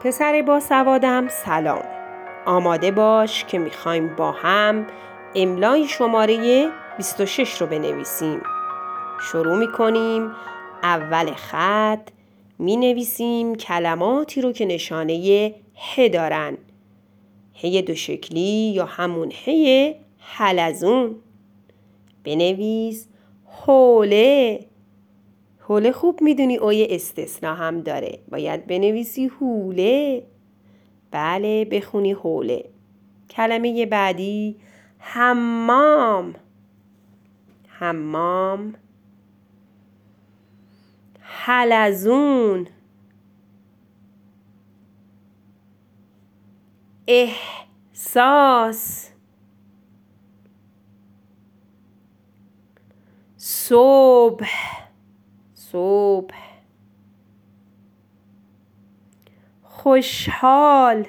پسر باسوادم سلام. آماده باش که میخوایم با هم املای شماره 26 رو بنویسیم. شروع میکنیم. اول خط مینویسیم کلماتی رو که نشانه ه دارن. ه دو شکلی یا همون ه حلزون. بنویس حوله. حوله خوب میدونی اوی استثنا هم داره. باید بنویسی حوله. بله بخونی حوله. کلمه بعدی حمام. حمام. حلزون. احساس. صبح. صبح. خوشحال.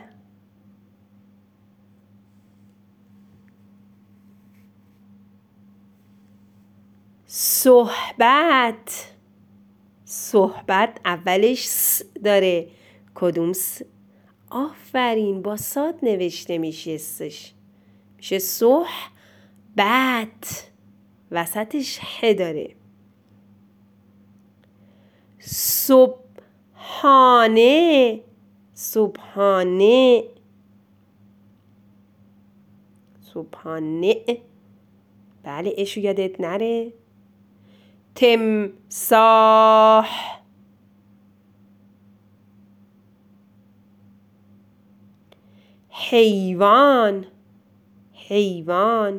صحبت. صحبت اولش س داره. کدوم س؟ آفرین، با صاد نوشته میشه سش. میشه صحبت. وسطش ه داره. صبحانه. صبحانه. صبحانه. بله اشو یادت نره. تمساح. حیوان. حیوان.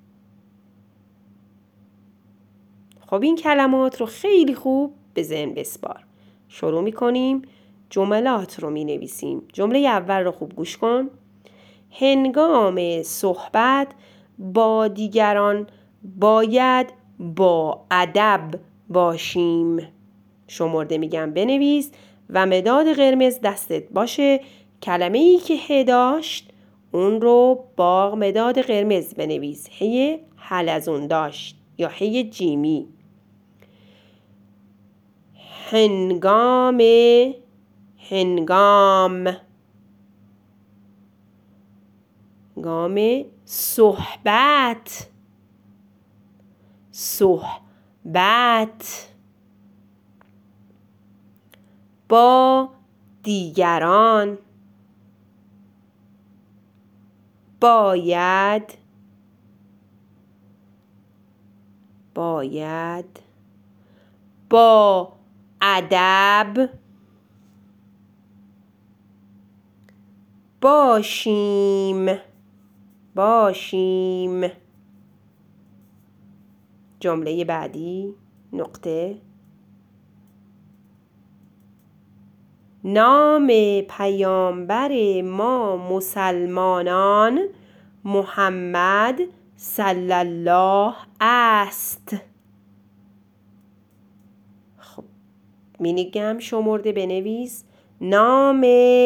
خب این کلمات رو خیلی خوب به ذهن بسپار. شروع میکنیم. جملات رو مینویسیم. جمله اول رو خوب گوش کن. هنگام صحبت با دیگران باید با ادب باشیم. شمرده میگم بنویس و مداد قرمز دستت باشه. کلمه ای که ه داشت اون رو با مداد قرمز بنویس. ه حلزون داشت یا ه جیمی. هنگام. هنگام. هنگام صحبت. صحبت. با دیگران. باید. باید. با ادب. باشیم. باشیم. جمله بعدی. نقطه. نام پیامبر ما مسلمانان محمد صلی الله است. خب مینیگم شمرده بنویس. نام.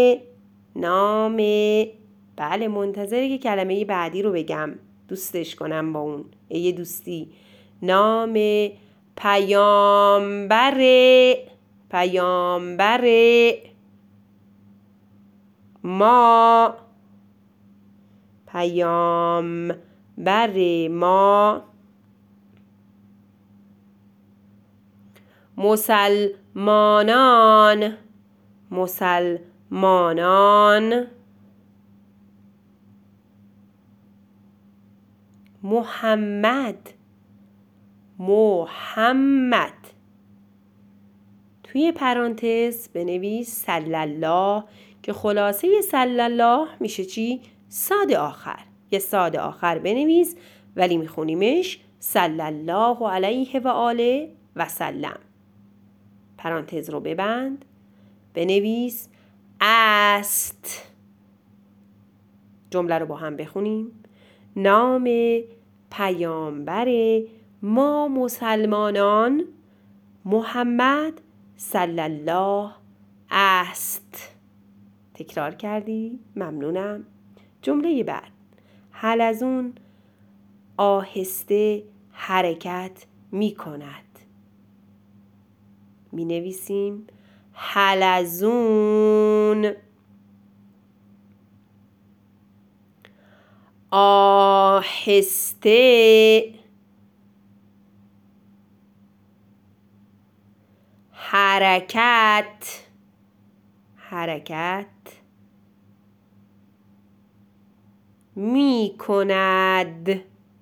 بله منتظره که کلمه بعدی رو بگم دوستش کنم با اون یه دوستی. نام پیامبر. پیامبر ما. پیامبر ما مسلمانان. مسلمانان. محمد. محمد. توی پرانتز بنویس صلی الله که خلاصه صلی الله میشه چی؟ صاد آخر. یه صاد آخر بنویس ولی میخونیمش صلی الله علیه و آله و سلم. پرانتز رو ببند. بنویس است. جمله رو با هم بخونیم. نام پیامبر ما مسلمانان محمد صلی الله است. تکرار کردی؟ ممنونم. جمله بعد. حلزون آهسته حرکت می کند. می نویسیم حلزون. آهسته، حرکت، می کند.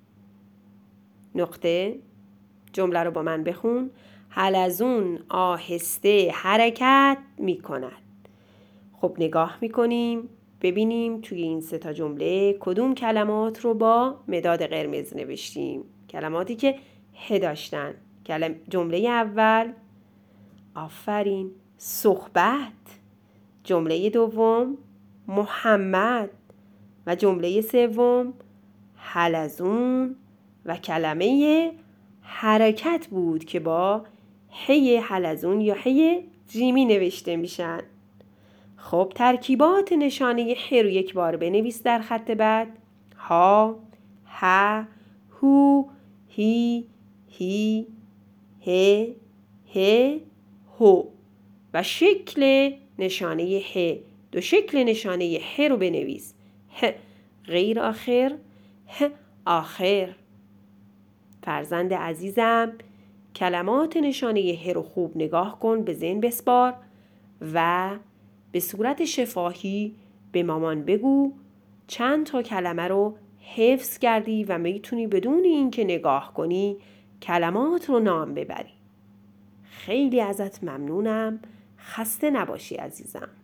نقطه. جمله رو با من بخون. حلزون آهسته حرکت می کند. خب نگاه می کنیم ببینیم توی این 3 جمله کدوم کلمات رو با مداد قرمز نوشتیم. کلماتی که ه داشتن. جمله اول آفرین، صحبت. جمله دوم محمد و جمله سوم حلزون و کلمه حرکت بود که با هی حلزون یا هی جیمی نوشته میشن. خب ترکیبات نشانه ه رو یک بار بنویس در خط بعد. ها، ه، هو، هی، هی، ه، ه، هو و شکل نشانه ه. 2 شکل نشانه ه رو بنویس. ه غیر آخر، ه آخر. فرزند عزیزم کلمات نشانه ه رو خوب نگاه کن، به ذهن بسپار و به صورت شفاهی به مامان بگو چند تا کلمه رو حفظ کردی و میتونی بدون اینکه نگاه کنی کلمات رو نام ببری. خیلی ازت ممنونم. خسته نباشی عزیزم.